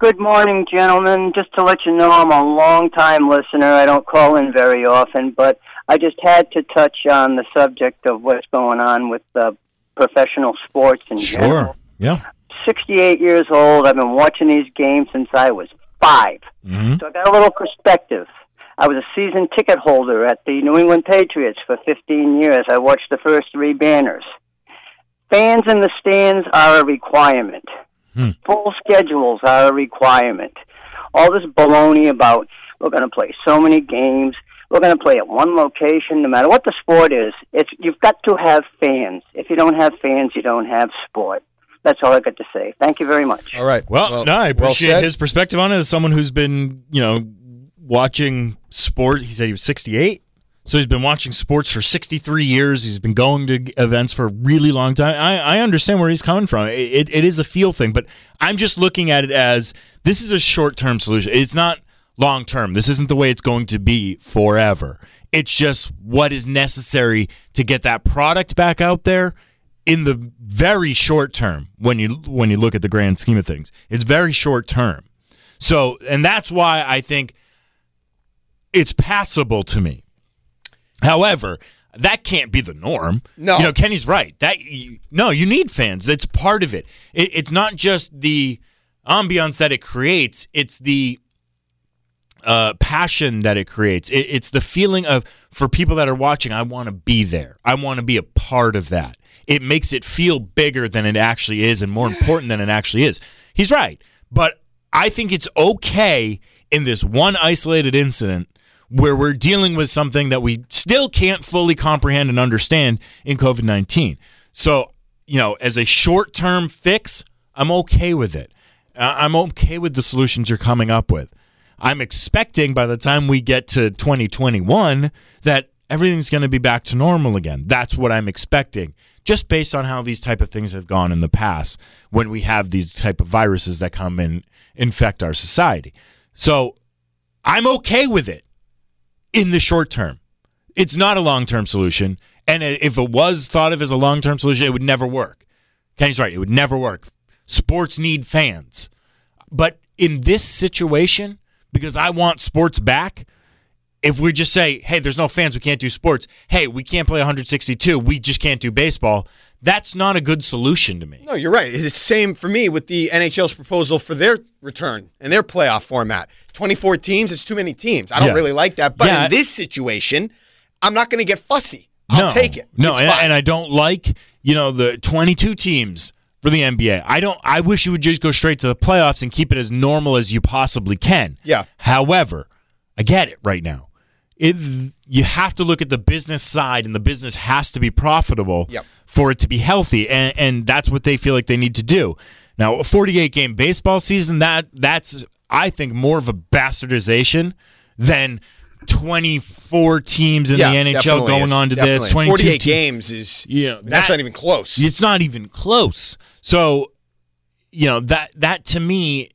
Speaker 13: Good morning, gentlemen. Just to let you know, I'm a long-time listener. I don't call in very often, but I just had to touch on the subject of what's going on with professional sports in general.
Speaker 11: Yeah.
Speaker 13: 68 years old. I've been watching these games since I was 5.
Speaker 11: Mm-hmm.
Speaker 13: So I got a little perspective. I was a season ticket holder at the New England Patriots for 15 years. I watched the first 3 banners. Fans in the stands are a requirement. Full schedules are a requirement. All this baloney about we're going to play so many games, we're going to play at one location, no matter what the sport is. You've got to have fans. If you don't have fans, you don't have sport. That's all I got to say. Thank you very much.
Speaker 9: All right.
Speaker 11: Well, I appreciate his perspective on it as someone who's been, watching sport. He said he was 68. So he's been watching sports for 63 years. He's been going to events for a really long time. I understand where he's coming from. It is a feel thing, but I'm just looking at it as this is a short-term solution. It's not long-term. This isn't the way it's going to be forever. It's just what is necessary to get that product back out there in the very short term when you look at the grand scheme of things. It's very short term. So, and that's why I think it's passable to me. However, that can't be the norm.
Speaker 9: No.
Speaker 11: Kenny's right. You need fans. That's part of it. It's not just the ambiance that it creates. It's the passion that it creates. It's the feeling of, for people that are watching, I want to be there. I want to be a part of that. It makes it feel bigger than it actually is and more important than it actually is. He's right. But I think it's okay in this one isolated incident where we're dealing with something that we still can't fully comprehend and understand in COVID-19. So, as a short-term fix, I'm okay with it. I'm okay with the solutions you're coming up with. I'm expecting by the time we get to 2021 that everything's going to be back to normal again. That's what I'm expecting, just based on how these type of things have gone in the past when we have these type of viruses that come and infect our society. So I'm okay with it. In the short term. It's not a long-term solution, and if it was thought of as a long-term solution, it would never work. Kenny's right, it would never work. Sports need fans. But in this situation, because I want sports back, if we just say, hey, there's no fans, we can't do sports. Hey, we can't play 162, we just can't do baseball. That's not a good solution to me.
Speaker 9: No, you're right. It's the same for me with the NHL's proposal for their return and their playoff format. 24 teams, it's too many teams. I don't really like that. But in this situation, I'm not going to get fussy. I'll take it.
Speaker 11: No, and I don't like, the 22 teams for the NBA. I wish you would just go straight to the playoffs and keep it as normal as you possibly can.
Speaker 9: Yeah.
Speaker 11: However, I get it right now. You have to look at the business side, and the business has to be profitable for it to be healthy, and that's what they feel like they need to do. Now, a 48-game baseball season, that's, I think, more of a bastardization than 24 teams in the NHL going on to this.
Speaker 9: 48 games is, that's not even close.
Speaker 11: It's not even close. So, that to me...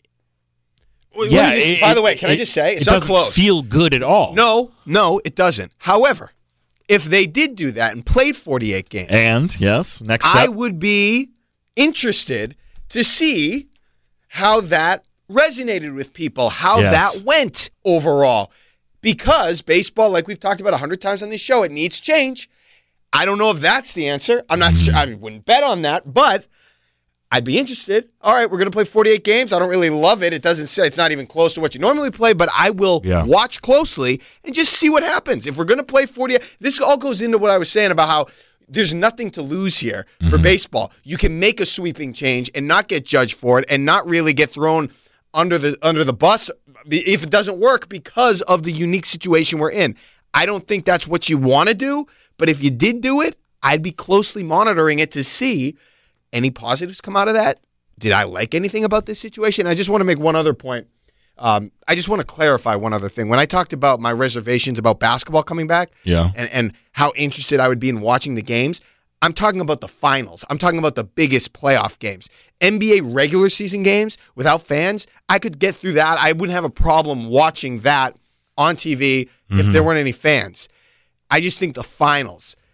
Speaker 9: by the way, can I just say, it's not close.
Speaker 11: It doesn't feel good at all.
Speaker 9: No, it doesn't. However, if they did do that and played 48 games,
Speaker 11: next step,
Speaker 9: I would be interested to see how that resonated with people, how that went overall. Because baseball, like we've talked about 100 times on this show, it needs change. I don't know if that's the answer. I'm not sure. I wouldn't bet on that, but I'd be interested. All right, we're going to play 48 games. I don't really love it. It doesn't say, it's not even close to what you normally play, but I will watch closely and just see what happens. If we're going to play 48, this all goes into what I was saying about how there's nothing to lose here for baseball. You can make a sweeping change and not get judged for it and not really get thrown under the bus if it doesn't work because of the unique situation we're in. I don't think that's what you want to do, but if you did do it, I'd be closely monitoring it to see any positives come out of that? Did I like anything about this situation? I just want to make one other point. I just want to clarify one other thing. When I talked about my reservations about basketball coming back and how interested I would be in watching the games, I'm talking about the finals. I'm talking about the biggest playoff games. NBA regular season games without fans, I could get through that. I wouldn't have a problem watching that on TV if there weren't any fans. I just think the finals,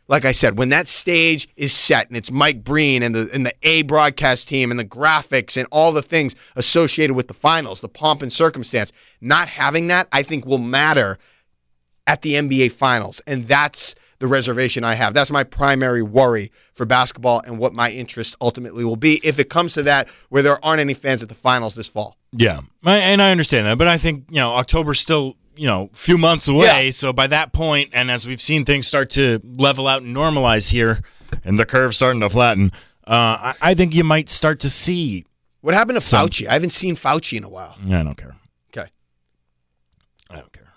Speaker 9: like I said, when that stage is set and it's Mike Breen and the A broadcast team and the graphics and all the things associated with the finals, the pomp and circumstance, not having that, I think, will matter at the NBA finals. And that's the reservation I have. That's my primary worry for basketball and what my interest ultimately will be if it comes to that, where there aren't any fans at the finals this fall.
Speaker 11: Yeah, and I understand that, but I think, October's still, a few months away, so by that point, and as we've seen things start to level out and normalize here, and the curve's starting to flatten, I think you might start to see.
Speaker 9: What happened to Fauci? I haven't seen Fauci in a while.
Speaker 11: I don't care.
Speaker 9: Okay.
Speaker 11: I don't care.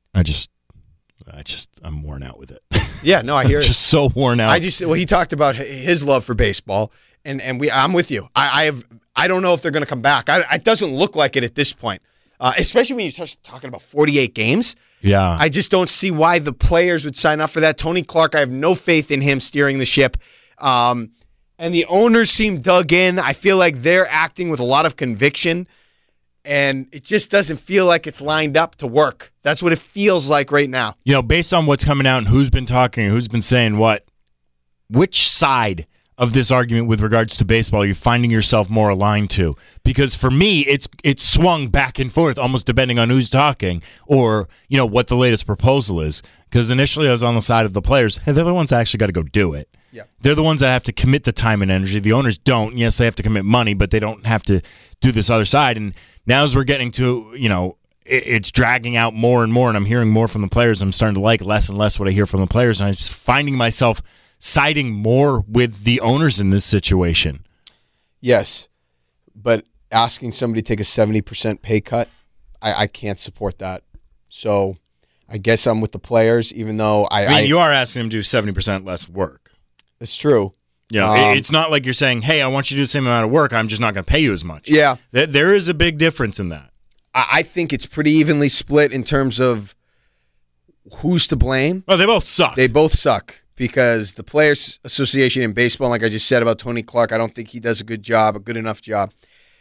Speaker 11: I'm worn out with it.
Speaker 9: Yeah, no, I hear it.
Speaker 11: Just so worn out.
Speaker 9: He talked about his love for baseball, and I'm with you. I don't know if they're going to come back. It doesn't look like it at this point. Especially when you're talking about 48 games.
Speaker 11: Yeah.
Speaker 9: I just don't see why the players would sign up for that. Tony Clark, I have no faith in him steering the ship. And the owners seem dug in. I feel like they're acting with a lot of conviction, and it just doesn't feel like it's lined up to work. That's what it feels like right now.
Speaker 11: Based on what's coming out and who's been talking, who's been saying what, which side of this argument with regards to baseball you're finding yourself more aligned to? Because for me, it's swung back and forth, almost depending on who's talking or what the latest proposal is. Because initially I was on the side of the players. Hey, they're the ones that actually got to go do it.
Speaker 9: Yeah.
Speaker 11: They're the ones that have to commit the time and energy. The owners don't. Yes, they have to commit money, but they don't have to do this other side. And now as we're getting to, it's dragging out more and more, and I'm hearing more from the players. I'm starting to like less and less what I hear from the players, and I'm just finding myself siding more with the owners in this situation.
Speaker 9: Yes, but asking somebody to take a 70% pay cut, I can't support that. So I guess I'm with the players, even though
Speaker 11: you are asking them to do 70% less work.
Speaker 9: It's true.
Speaker 11: It's not like you're saying, hey, I want you to do the same amount of work, I'm just not going to pay you as much.
Speaker 9: Yeah.
Speaker 11: There is a big difference in that.
Speaker 9: I think it's pretty evenly split in terms of who's to blame.
Speaker 11: Well, they both suck.
Speaker 9: They both suck. Because the Players Association in baseball, like I just said about Tony Clark, I don't think he does a good enough job.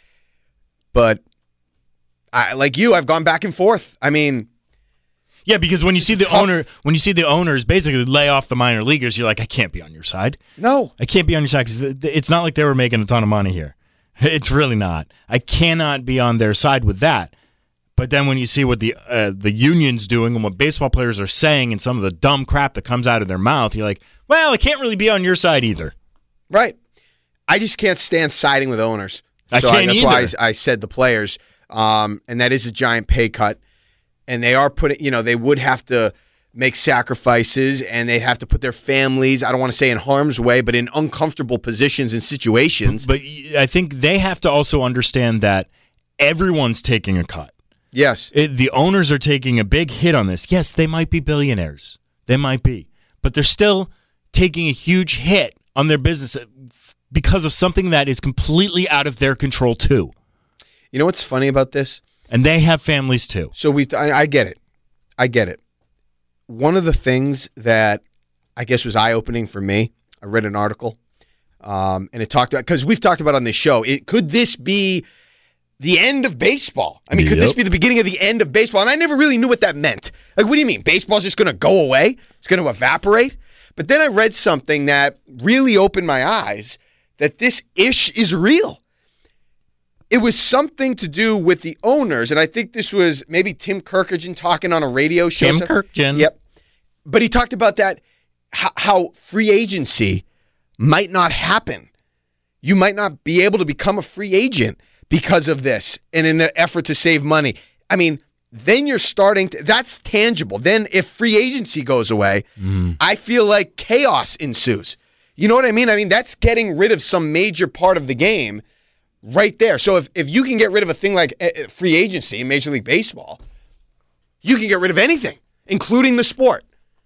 Speaker 9: But I've gone back and forth. I mean,
Speaker 11: yeah, because when you see the owners basically lay off the minor leaguers, you're like, I can't be on your side.
Speaker 9: No,
Speaker 11: I can't be on your side because it's not like they were making a ton of money here. It's really not. I cannot be on their side with that. But then when you see what the union's doing and what baseball players are saying and some of the dumb crap that comes out of their mouth, you're like, well, I can't really be on your side either.
Speaker 9: Right. I just can't stand siding with owners.
Speaker 11: That's
Speaker 9: why I said the players. And that is a giant pay cut. And they are they would have to make sacrifices, and they'd have to put their families, I don't want to say in harm's way, but in uncomfortable positions and situations.
Speaker 11: But I think they have to also understand that everyone's taking a cut.
Speaker 9: Yes.
Speaker 11: The owners are taking a big hit on this. Yes, they might be billionaires. They might be. But they're still taking a huge hit on their business because of something that is completely out of their control, too.
Speaker 9: You know what's funny about this?
Speaker 11: And they have families, too.
Speaker 9: So I get it. I get it. One of the things that I guess was eye-opening for me, I read an article, and it talked about, because we've talked about on this show, could this be the end of baseball? I mean, could this be the beginning of the end of baseball? And I never really knew what that meant. Like, what do you mean? Baseball's just going to go away? It's going to evaporate? But then I read something that really opened my eyes, that this ish is real. It was something to do with the owners, and I think this was maybe Tim Kirkjian talking on a radio show.
Speaker 11: Tim Kirkjian.
Speaker 9: Yep. But he talked about that, how free agency might not happen. You might not be able to become a free agent because of this and in an effort to save money. I mean, then you're starting to, that's tangible. Then if free agency goes away, I feel like chaos ensues. You know what I mean? I mean, that's getting rid of some major part of the game right there. So if you can get rid of a thing like free agency in Major League Baseball, you can get rid of anything, including the sport.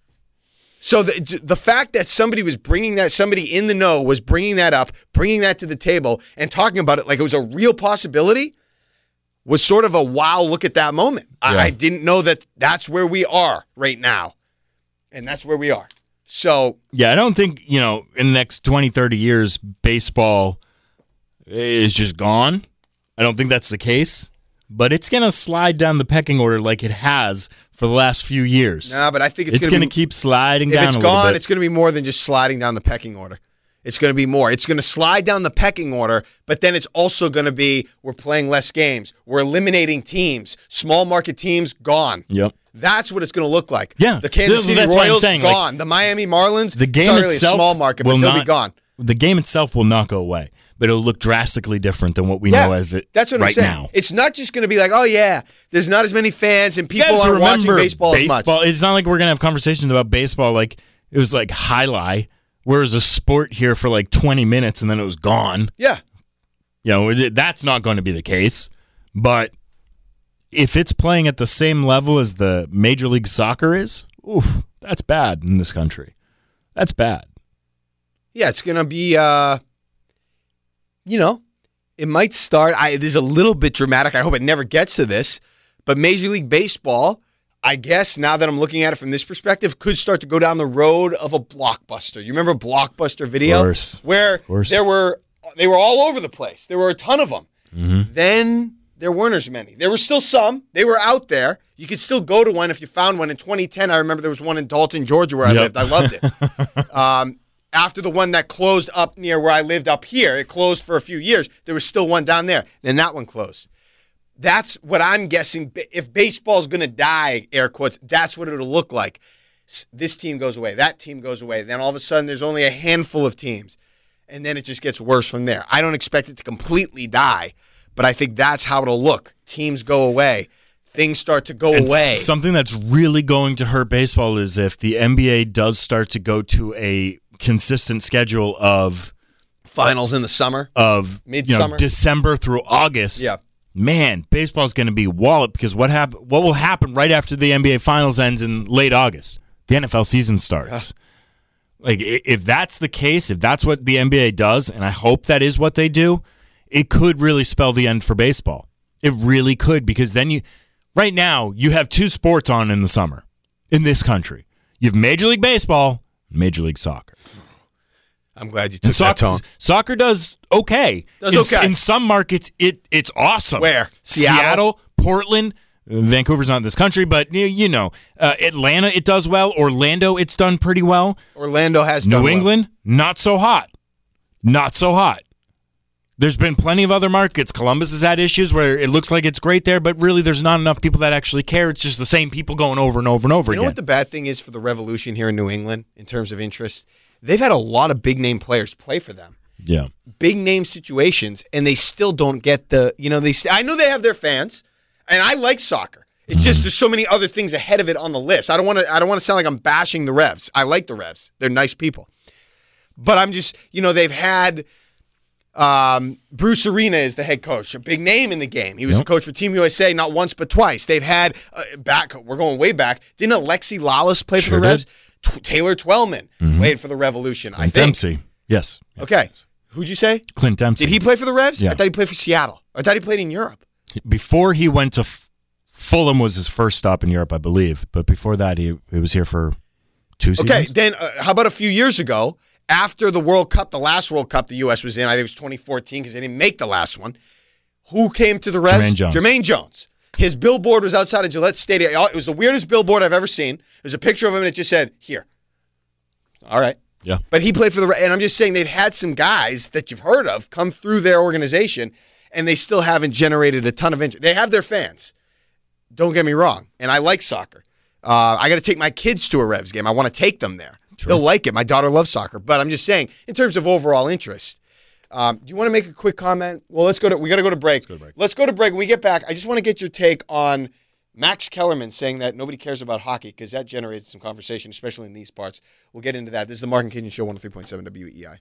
Speaker 9: So the fact that somebody in the know was bringing that up, bringing that to the table, and talking about it like it was a real possibility was sort of a wow, look at that moment. Yeah. I didn't know that that's where we are right now. And that's where we are. So
Speaker 11: yeah, I don't think, in the next 20, 30 years, baseball is just gone. I don't think that's the case. but it's going to slide down the pecking order like it has for the last few years.
Speaker 9: Nah, but I think it's
Speaker 11: going to keep sliding down a little bit.
Speaker 9: If it's gone, it's going to be more than just sliding down the pecking order. It's going to be more. It's going to slide down the pecking order, but then it's also going to be we're playing less games. We're eliminating teams. Small market teams, gone.
Speaker 11: Yep.
Speaker 9: That's what it's going to look like.
Speaker 11: Yeah.
Speaker 9: The Kansas City Royals, gone. Like, the Miami Marlins,
Speaker 11: the game
Speaker 9: it's not really
Speaker 11: itself
Speaker 9: a small market, but they'll be gone.
Speaker 11: The game itself will not go away, but it'll look drastically different than what we know as it
Speaker 9: that's what
Speaker 11: right
Speaker 9: I'm saying.
Speaker 11: now.
Speaker 9: It's not just going to be like, oh, yeah, there's not as many fans and people aren't watching baseball as much.
Speaker 11: It's not like we're going to have conversations about baseball like it was like highlight. Whereas a sport here for like 20 minutes and then it was gone.
Speaker 9: Yeah.
Speaker 11: You know, that's not going to be the case. But if it's playing at the same level as the Major League Soccer is, oof, that's bad in this country. That's bad.
Speaker 9: Yeah, it's going to be, it might start. This is a little bit dramatic. I hope it never gets to this. But Major League Baseball, I guess now that I'm looking at it from this perspective, could start to go down the road of a Blockbuster. You remember Blockbuster Video? Where they were all over the place. There were a ton of them.
Speaker 11: Mm-hmm.
Speaker 9: Then there weren't as many. There were still some. They were out there. You could still go to one if you found one. In 2010, I remember there was one in Dalton, Georgia, where I lived. I loved it. After the one that closed up near where I lived up here, it closed for a few years. There was still one down there. Then that one closed. That's what I'm guessing. If baseball's going to die, air quotes, that's what it'll look like. This team goes away. That team goes away. Then all of a sudden, there's only a handful of teams. And then it just gets worse from there. I don't expect it to completely die, but I think that's how it'll look. Teams go away. Things start to go away.
Speaker 11: Something that's really going to hurt baseball is if the NBA does start to go to a consistent schedule of
Speaker 9: finals in the summer,
Speaker 11: of
Speaker 9: midsummer,
Speaker 11: December through August.
Speaker 9: Yeah.
Speaker 11: Man, baseball's going to be walloped because what will happen right after the NBA Finals ends in late August? The NFL season starts. Yeah. Like, if that's the case, if that's what the NBA does, and I hope that is what they do, it could really spell the end for baseball. It really could, because then right now, you have two sports on in the summer in this country. You have Major League Baseball, Major League Soccer.
Speaker 9: I'm glad you took that tone.
Speaker 11: Soccer does okay. In some markets, it's awesome.
Speaker 9: Where?
Speaker 11: Seattle, Portland, Vancouver's not in this country, but Atlanta, it does well. Orlando, it's done pretty well.
Speaker 9: Orlando has done
Speaker 11: New England, not so hot. Not so hot. There's been plenty of other markets. Columbus has had issues where it looks like it's great there, but really there's not enough people that actually care. It's just the same people going over and over and over again.
Speaker 9: You know what the bad thing is for the Revolution here in New England in terms of interest? They've had a lot of big-name players play for them.
Speaker 11: Yeah.
Speaker 9: Big-name situations, and they still don't get the, I know they have their fans, and I like soccer. It's just there's so many other things ahead of it on the list. I don't want to sound like I'm bashing the Revs. I like the Revs. They're nice people. But I'm just, they've had Bruce Arena is the head coach, a big name in the game. He was a coach for Team USA not once but twice. They've had, we're going way back, didn't Alexi Lawless play for the Revs? Taylor Twellman played for the Revolution, I think.
Speaker 11: Dempsey, yes.
Speaker 9: Okay. Who'd you say?
Speaker 11: Clint Dempsey.
Speaker 9: Did he play for the Revs?
Speaker 11: Yeah.
Speaker 9: I thought he played for Seattle. I thought he played in Europe.
Speaker 11: Before he went to Fulham was his first stop in Europe, I believe. But before that, he was here for 2 seasons.
Speaker 9: Okay, then how about a few years ago, after the World Cup, the last World Cup the U.S. was in, I think it was 2014 because they didn't make the last one. Who came to the Revs? Jermaine Jones. His billboard was outside of Gillette Stadium. It was the weirdest billboard I've ever seen. There's a picture of him and it just said, here. All right.
Speaker 11: Yeah.
Speaker 9: But he played for the, and I'm just saying they've had some guys that you've heard of come through their organization and they still haven't generated a ton of interest. They have their fans. Don't get me wrong. And I like soccer. I got to take my kids to a Revs game. I want to take them there. True. They'll like it. My daughter loves soccer. But I'm just saying, in terms of overall interest, do you want to make a quick comment? Well, we got to go to break. Let's go to break. When we get back, I just want to get your take on Max Kellerman saying that nobody cares about hockey because that generated some conversation, especially in these parts. We'll get into that. This is the Mark and Kitchen Show, 103.7 WEEI.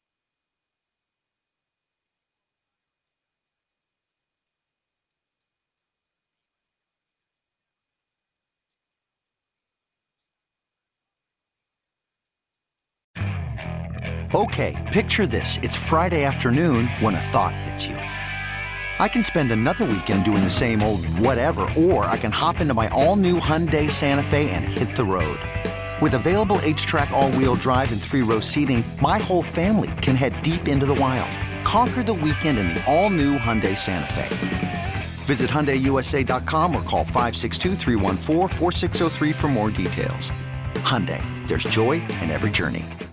Speaker 14: Okay, picture this. It's Friday afternoon when a thought hits you. I can spend another weekend doing the same old whatever, or I can hop into my all-new Hyundai Santa Fe and hit the road. With available H-Track all-wheel drive and 3-row seating, my whole family can head deep into the wild. Conquer the weekend in the all-new Hyundai Santa Fe. Visit HyundaiUSA.com or call 562-314-4603 for more details. Hyundai, there's joy in every journey.